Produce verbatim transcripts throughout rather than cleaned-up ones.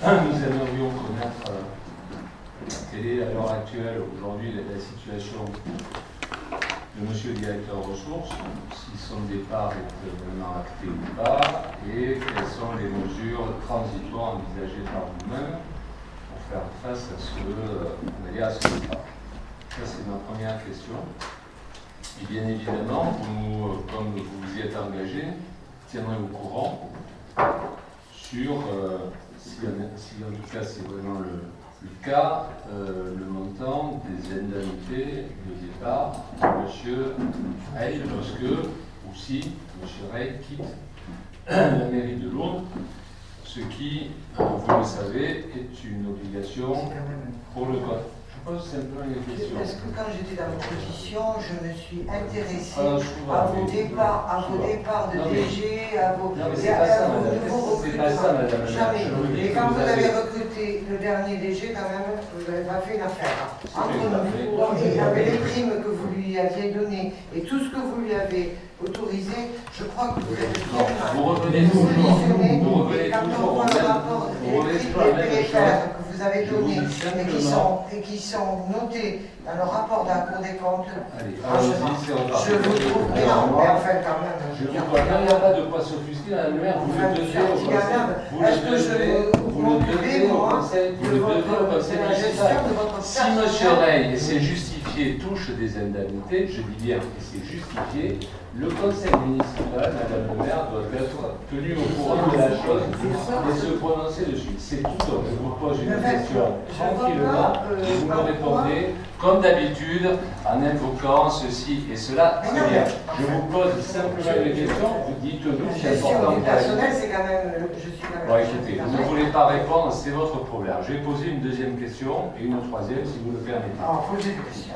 nous aimerions connaître euh, quelle est à l'heure actuelle, aujourd'hui, la, la situation de monsieur le directeur ressources, si son départ est vraiment acté ou pas, et quelles sont les mesures transitoires envisagées par vous-même pour faire face à ce, euh, à ce départ. Ça, c'est ma première question. Et bien évidemment, vous, comme vous vous y êtes engagé, tiendrez au courant sur, euh, si, si en tout cas c'est vraiment le, le cas, euh, le montant des indemnités de départ de M. Rey, lorsque, ou si M. Rey quitte la mairie de Lourdes, ce qui, euh, vous le savez, est une obligation pour le code. Je pose simplement une question. Parce que quand j'étais dans votre position, je me suis intéressée ah, à vos départs, à vos départs de non, D G, à vos, non, mais c'est pas ça, madame. C'est pas ça, madame. Jamais. Et quand vous, vous avez avez recruté le dernier D G, quand même, vous n'avez pas fait une affaire. Entre nous. Donc, il y avait les primes que vous lui aviez données et tout ce que vous lui avez autorisé, je crois que vous êtes bien. Vous revenez toujours, vous revenez toujours, quand on voit le rapport des prix que vous avez donné et qui sont, et qui sont notés dans le rapport de la Cour des comptes, allez, ah, je, je vous trouve énorme, mais enfin quand même. Je vous crois, il n'y a pas de quoi s'offusquer, madame le maire, vous le devez au conseil. Vous le devez, vous le devez au conseil, vous le devez au conseil municipal. Si M. Rey et c'est justifié touche des indemnités, je dis bien que c'est justifié, le conseil municipal, madame le maire, doit être tenu au courant de la chose et se prononcer dessus. C'est tout. Donc, je vous pose une question tranquillement et vous me répondez, comme d'habitude, en invoquant ceci et cela. Très bien. Je vous pose simplement une question, vous dites-nous si c'est important. Du personnel, c'est quand même. Je suis quand même. Bon, écoutez, vous ne voulez pas répondre, c'est votre problème. Je vais poser une deuxième question et une troisième, si vous le permettez. Alors, posez des questions.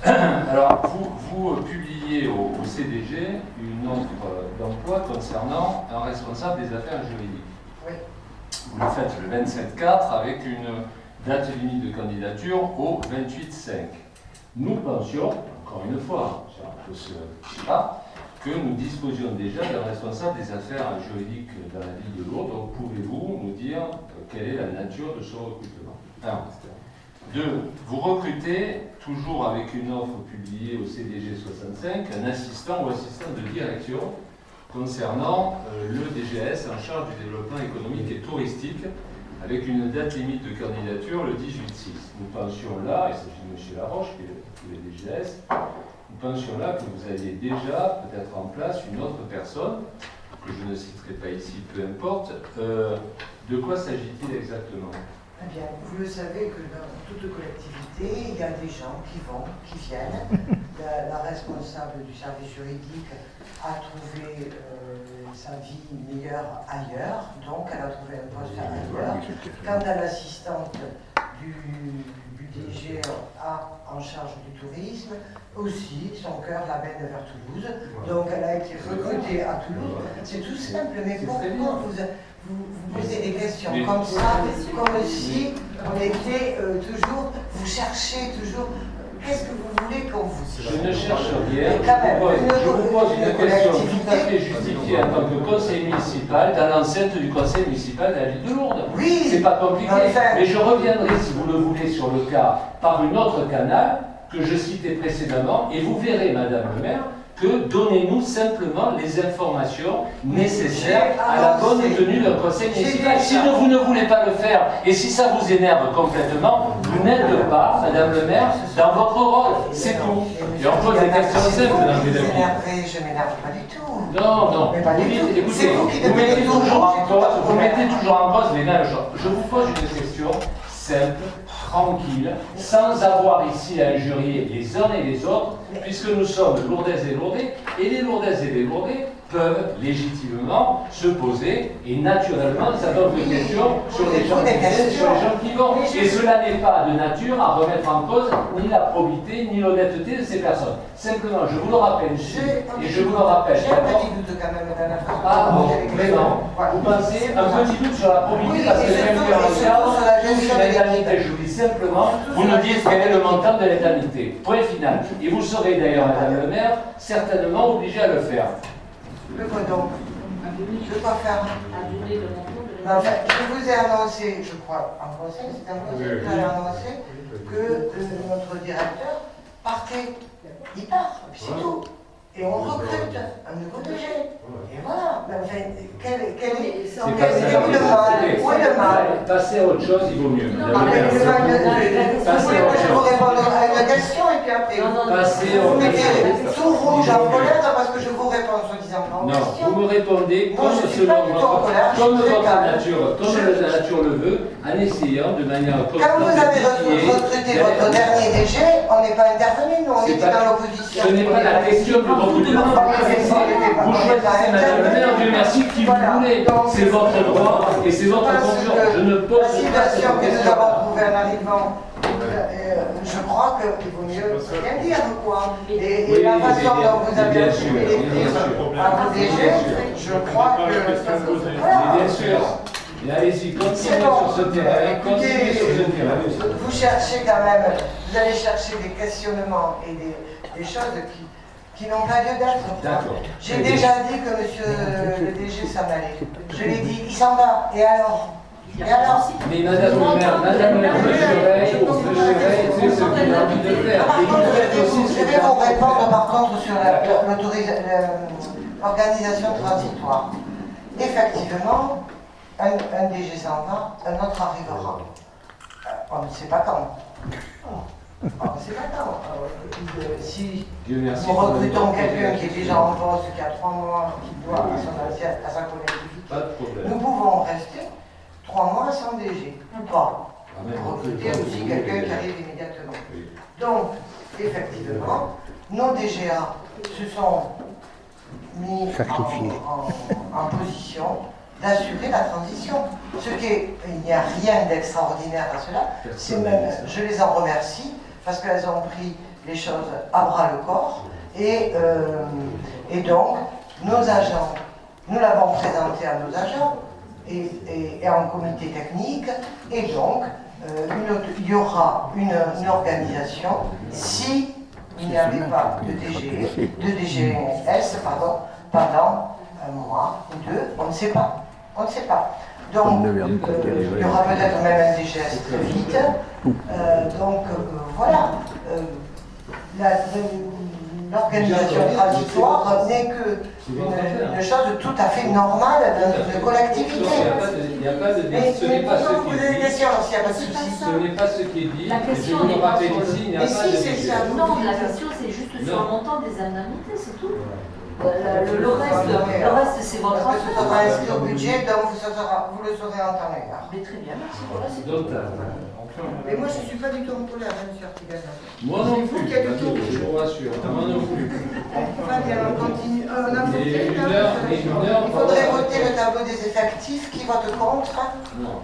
Alors, vous, vous publiez au, au C D G une offre d'emploi concernant un responsable des affaires juridiques. Oui. Vous le faites le vingt-sept quatre avec une date limite de candidature au vingt-huit cinq. Nous pensions, encore une fois, c'est un peu ce là, que nous disposions déjà d'un responsable des affaires juridiques dans la ville de Lourdes. Donc, pouvez-vous nous dire quelle est la nature de ce recrutement? Un. Deux, vous recrutez, toujours avec une offre publiée au C D G soixante-cinq, un assistant ou assistante de direction concernant euh, le D G S en charge du développement économique et touristique, avec une date limite de candidature le dix-huit six. Nous pensions là, il s'agit de M. Laroche, qui est le D G S, nous pensions là que vous aviez déjà peut-être en place une autre personne, que je ne citerai pas ici, peu importe. Euh, de quoi s'agit-il exactement? Eh bien, vous le savez que dans toute collectivité, il y a des gens qui vont, qui viennent. La, la responsable du service juridique a trouvé euh, sa vie meilleure ailleurs, donc elle a trouvé un poste ailleurs. Quant à l'assistante du, du D G A en charge du tourisme, aussi, son cœur l'amène vers Toulouse. Donc elle a été recrutée à Toulouse. C'est tout simple, mais pourquoi vous... Vous, vous posez des questions mais, comme ça, comme si on était euh, toujours, vous cherchez toujours, qu'est-ce que vous voulez qu'on vous dise? Je ne cherche rien, je vous pose, je vous pose une question tout à fait justifiée en tant que conseil municipal dans l'enceinte du conseil municipal de la ville de Lourdes. Oui, c'est pas compliqué, enfin, mais je reviendrai, si vous le voulez, sur le cas par une autre canal que je citais précédemment, et vous verrez, madame le maire, que donnez-nous simplement les informations nécessaires à la bonne tenue d'un conseil municipal. Si vous ne voulez pas le faire, et si ça vous énerve complètement, vous n'êtes pas, madame le maire, dans votre rôle. C'est tout. Et on pose des questions simples, madame le maire. Je m'énerve pas du tout. Non, non. Vous dites, écoutez, vous mettez toujours en cause, vous mettez toujours en cause les mêmes choses. Je vous pose une question simple, tranquille, sans avoir ici à injurier les uns et les autres, puisque nous sommes Lourdaises et Lourdais, et les Lourdaises et les Lourdais peuvent légitimement se poser, et naturellement, ça donne des questions sur les gens qui viennent, sur les gens qui vont. Et cela n'est pas de nature à remettre en cause ni la probité, ni l'honnêteté de ces personnes. Simplement, je vous le rappelle ici, et je vous le rappelle. J'ai un petit doute quand même dans la façon Ah bon, mais non. Vous pensez un petit doute sur la probité, parce que même que regarde, sur l'indemnité, je vous dis simplement, vous nous dites quel est le montant de l'indemnité. Point final. Et vous serez d'ailleurs, madame le maire, certainement obligé à le faire. Le quoi donc? Je ne veux pas faire. Enfin, je vous ai annoncé, je crois, en conseil, c'est un conseil, vous avez annoncé que euh, notre directeur partait. Il part, c'est tout. Et on recrute un nouveau D G. Et voilà. Mais enfin, quel, quel est C'est quel, pas quel ça. est le mal? Où est le mal? Passer à autre chose, il vaut mieux. Ah, mais le mal, je voulais que je vous réponde à une question et puis après. Passer à Vous autre mettez chose. tout rouge en colère parce que je vous réponds soi-disant en Non, question. vous me répondez Moi, comme je suis pas selon du tout en votre, colère, je comme suis très votre calme. nature, comme Je- la nature le veut, en essayant de manière Quand vous avez constante recruté votre dernier D G, on n'est pas intervenu, nous on C'est était pas- dans l'opposition. Ce n'est pas la question de recrutement. Vous choisissez, madame le maire, Dieu merci, qui vous Voilà. voulez. Donc, C'est votre droit et c'est votre Parce fonction. que Je ne pose la pas situation cette que nous question. avons trouvée en arrivant, euh, je crois qu'il vaut mieux rien dire, quoi. Et, et Oui, la mais façon bien- dont vous mais avez bien assumé sûr, les bien prises sûr. à vos D G, je crois que... Mais Voilà. bien sûr. Et allez-y, continuez C'est bon. sur ce terrain, continuez sur ce terrain. Vous cherchez quand même, vous allez chercher des questionnements et des, des choses qui, qui n'ont pas lieu d'être. D'accord. J'ai déjà dit que monsieur le D G s'en allait. Je l'ai dit, il s'en va. Et alors? Et alors? Mais madame le maire, madame le maire, je surveille, je surveille, c'est ce qu'il a envie de faire. Par Et vous contre, faites je aussi vais ce vous- je vais vous répondre par contre sur la- l'autorisa- le- l'organisation transitoire. Effectivement, un, un D G s'en va, un autre arrivera. Euh, on ne sait pas quand. On ne sait pas quand. Euh, si Dieu merci. nous recrutons quelqu'un qui est déjà en poste, qui a trois mois, qui doit à, son ancienne- à sa collectivité, Pas de problème. nous pouvons rester trois mois sans D G, ou pas. Ah, mais Recruter aussi quelqu'un qui arrive immédiatement. Oui. Donc, effectivement, nos D G A se sont mis en, en- en position d'assurer la transition. Ce qui est, il n'y a rien d'extraordinaire à cela, c'est même, je les en remercie, parce qu'elles ont pris les choses à bras le corps, et, euh, et donc, nos agents, nous l'avons présenté à nos agents, et, et- et en comité technique, et donc, euh, une autre- il y aura une, une organisation si il n'y avait pas de D G, de D G S pardon, pendant un mois ou deux, on ne sait pas. On ne sait pas. Donc, euh, il y aura peut-être même un D G S très vite. Euh, donc, euh, voilà. Euh, la- L'organisation transitoire n'est que une, une chose tout à fait normale dans une collectivité. Il n'y a pas de, il n'y a pas de, Mais, ce mais n'est pas ce pourquoi qui vous est avez des dit. questions s'il n'y a pas de souci? Ce n'est pas ce qui est dit. La Et je question vous le n'est pas rappelle sur le- ici, il n'y a Mais pas si, de c'est budget. ça. Non, la question c'est juste sur Non. le montant des indemnités, c'est tout. Euh, Le, le reste, le reste c'est votre Parce que ce sera affaire. inscrit au budget, donc ça sera- vous le saurez en temps et heure. Mais très bien, merci. Voilà, c'est tout. Donc, là, Mais moi, je ne suis pas du tout en colère, hein, monsieur Artigaza. moi non C'est vous plus, qui êtes Mathieu, tout. je vous rassure, moi non plus. Très bien, on continue. Euh, on a Et voté, une là, heure, vous et une savez. heure, Il faudrait voilà. voter le tableau des effectifs. Qui vote contre? Non.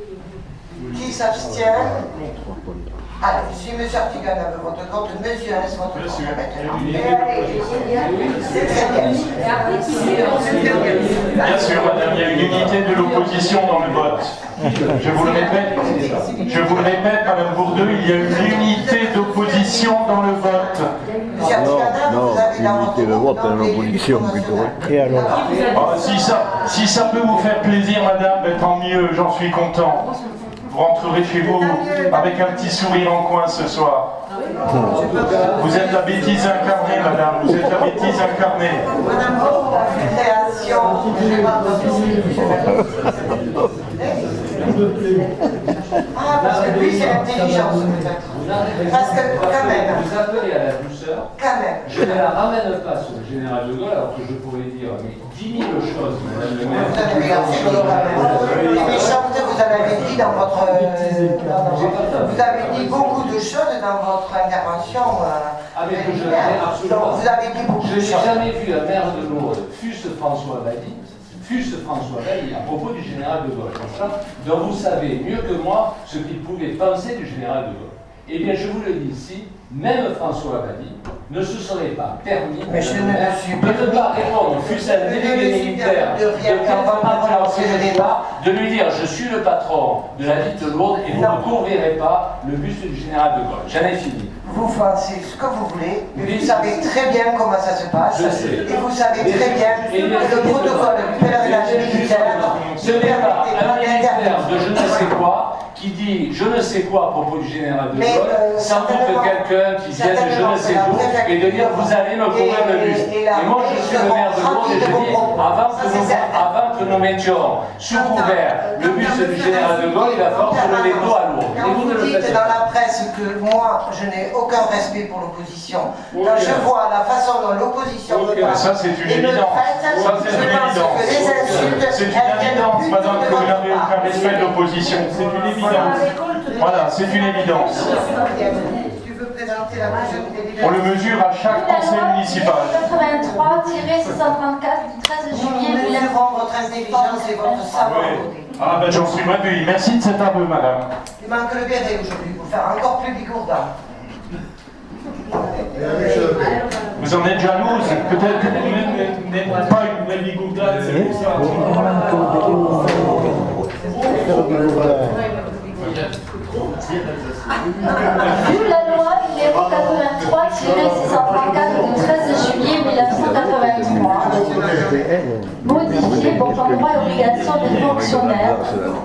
Qui s'abstient? Allez, si monsieur Artigaza veut voter contre, monsieur Alès vote contre Monsieur. maintenant. Oui. Et allez, c'est très bien. Et après, qui c'est Bien sûr, madame, il y a une unité de l'opposition dans le vote. Je vous le répète, je vous le répète, madame Bourdeux, il y a une unité d'opposition dans le vote. Monsieur Artigaza, non, vous avez dans unité votre de vote, groupe une d'entrée du opposition Front plutôt. National. Et alors Ah, si, ça, si ça peut vous faire plaisir, madame, ben, tant mieux, j'en suis content. Vous rentrerez chez vous avec un petit sourire en coin ce soir. Vous êtes la bêtise incarnée, madame, vous êtes la bêtise incarnée. Madame Beau, création, j'ai pas entendu. Ah, parce que lui, c'est l'intelligence, peut-être. Vous n'arrivez Parce que, pas quand même. vous appelez à la douceur. Quand même. Je ne la ramène pas sur le général de Gaulle, alors que je pourrais dire mais dix mille choses, madame le maire. Vous avez regardé les méchantes, vous en avez dit dans votre. euh, dans- vous avez dit beaucoup de choses dans votre intervention. euh, Ah, mais que je préliminaire. n'ai absolument Donc, vous avez dit beaucoup Je de n'ai choses. jamais vu un maire de Lourdes, fût-ce François Valli, fût-ce François Valli, à propos du général de Gaulle, n'est-ce pas, dont vous savez mieux que moi ce qu'il pouvait penser du général de Gaulle. Eh bien, je vous le dis ici, même François Valli ne se serait pas permis Mais je ne me suis de ne pas répondre, fût-ce un Je ne me délégué suis militaire, permis de rien, de on va pas quelque relancer le nature débat. de lui dire je suis le patron de la ville de Lourdes et vous Non. ne couvrirez pas le buste du général de Gaulle. J'en ai fini. Vous pensez ce que vous voulez, mais Oui. vous savez très bien comment ça se passe. Je sais. Et vous savez Mais très bien je- que le protocole du pèlerinage militaire Ce n'est pas un fonctionnaire de je ne sais quoi qui dit je ne sais quoi à propos du général de Gaulle, euh, sans doute quelqu'un qui vient de je ne sais d'où et de dire vous allez me courir le bus. Et, et, et moi je suis le maire de Gaulle et je dis avant que, nous, avant que nous mettions sous couvert le bus du général de Gaulle, il va falloir se lever dos à l'eau. Quand vous dites dans la presse que moi je n'ai aucun respect pour l'opposition, quand je vois la façon dont l'opposition me parle, ça c'est une évidence. Ça c'est une évidence. C'est une évidence, madame, que vous n'avez aucun respect de l'opposition. C'est une évidence. Voilà, c'est une évidence. Tu veux présenter la prochaine délibération? On le mesure à chaque conseil municipal. quatre-vingt-trois tiret six cent trente-quatre du treize juillet Nous mille neuf cent mesurons votre intelligence et votre savoir. Ah ben j'en suis ravi. Merci de cet aveu, madame. Il manque le béret aujourd'hui pour faire encore plus bigourdant. Vous en êtes jalouse? Peut-être que vous n'êtes pas une vraie bigourdade, c'est pour ça. Vu la loi numéro quatre-vingt-trois tiret six cent trente-quatre du treize juillet mille neuf cent quatre-vingt-trois, modifiée pour ton droit et obligation des fonctionnaires,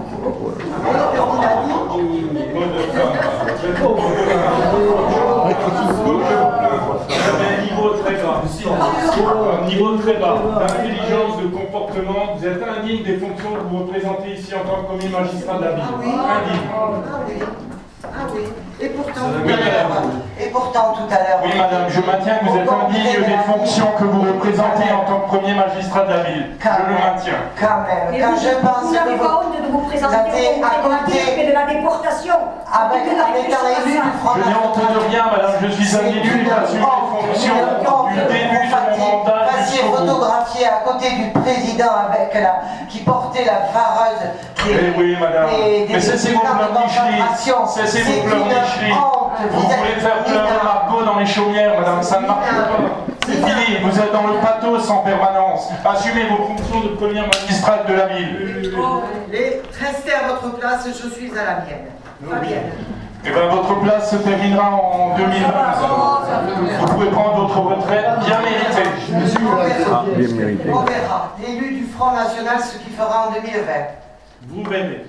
Vous avez un niveau très bas, un niveau très bas d'intelligence, de comportement. Vous êtes indigne des fonctions que vous représentez ici en tant que premier magistrat de la ville. Indigne. Ah oui. Ah oui. Et pourtant, tout Oui, à l'heure. Et pourtant, tout à l'heure. Oui, madame, je maintiens que vous êtes indigne des fonctions que vous représentez en tant que premier magistrat de la ville. Je le maintiens. Quand même. Quand je pense vous n'avez que pas honte de vous présenter avez à côté de la déportation avec en étant élu du Front Je n'ai honte de rien, madame. Je suis un élu et j'assume les fonctions du début de mon mandat passiez jusqu'au bout. photographié à côté du président avec la, qui portait la vareuse des, Eh oui, madame. des, des, Mais cessez des vos camps de pleurs Micheline. concentration. Cessez C'est vos pleurs une Micheline. honte. Vous voulez faire pleurer Margot dans les chaumières, madame. Ça ne marche pas. C'est fini. Vous êtes dans le pathos en permanence. Assumez vos fonctions de première magistrate de la ville. Les, restez à votre place, je suis à la mienne. Fabienne. Eh bien, votre place se terminera en deux mille vingt. Vous pouvez prendre votre retraite bien méritée. On verra. Bien mérité. On verra. L'élu du Front National, ce qu'il fera en deux mille vingt. Vous m'aimez.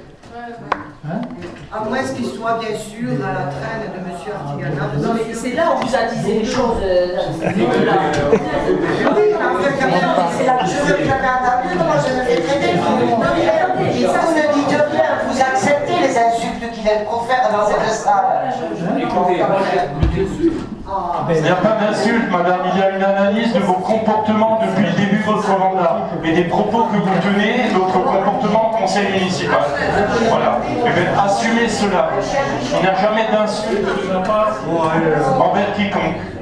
À moins qu'il soit bien sûr à la traîne de M. Artigana. non mais c'est là où vous a disé les choses. euh, Oui, en fait, quand même, c'est là que je veux que j'avais entendu, moi je ne fais très bien. Et ça, vous ne dites rien, vous acceptez les insultes qu'il profère dans cette salle. Écoutez, moi j'ai Il n'y a pas d'insulte, madame, il y a une analyse de vos comportements depuis le début de votre mandat et des propos que vous tenez, votre comportement au conseil municipal. Voilà. Eh bien, assumez cela. Il n'y a jamais d'insulte de ma part envers quiconque.